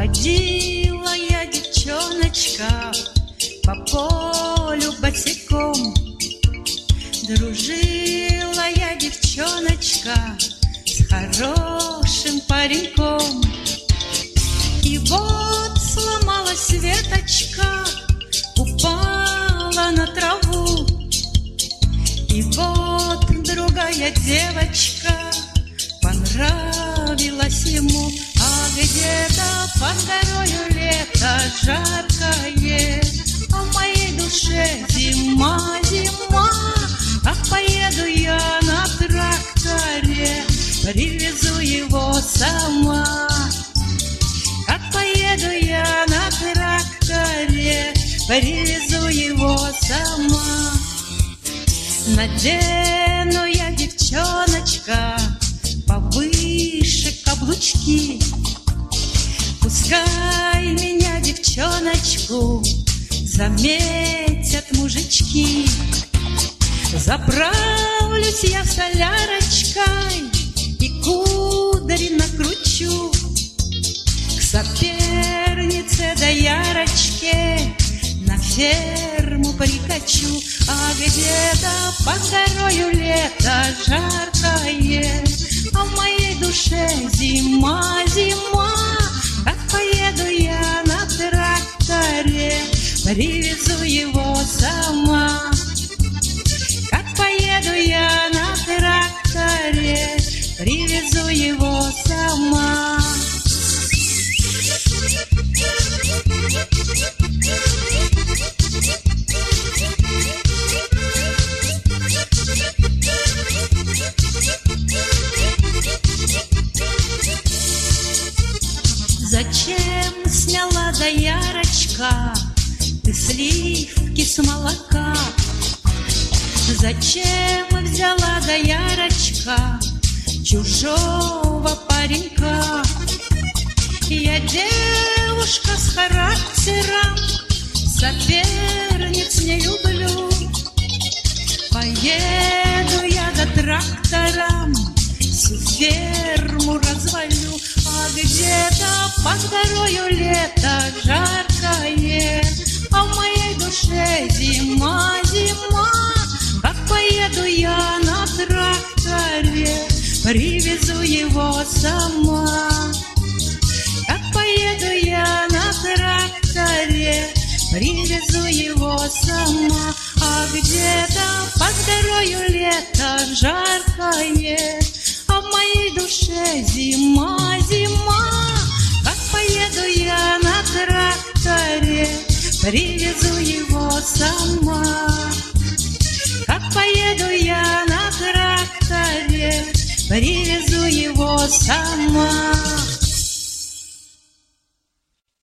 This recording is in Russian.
Ходила я, девчоночка, по полю босиком. Дружила я, девчоночка, с хорошим пареньком. И вот сломалась веточка, упала на траву. И вот другая девочка понравилась ему. А где-то под горою лето жаркое, а в моей душе зима, зима. Как поеду я на тракторе, привезу его сама. Как поеду я на тракторе, привезу его сама. Надену я, девчоночка, повыше каблучки. Пускай меня, девчоночку, заметят мужички. Заправлюсь я в солярочкой и кудри накручу. К сопернице доярочке на ферму прикачу. А где-то под горою лето жаркое, а в моей душе зима, зима. Как поеду я на тракторе, привезу его сама. Как поеду я на тракторе, привезу его сама. Зачем сняла, доярочка, ты сливки с молока? Зачем взяла, доярочка, чужого паренька? Я девушка с характером, соперниц не люблю. Поеду я за трактором, всю ферму развалю. А где-то под горою лето жаркое, а в моей душе зима, зима. Как поеду я на тракторе, привезу его сама. Как поеду я на тракторе, привезу его сама. А где-то под горою лето жаркое, а в моей душе зима, зима. Как поеду я на тракторе, привезу его сама. Как поеду я на тракторе, привезу его сама.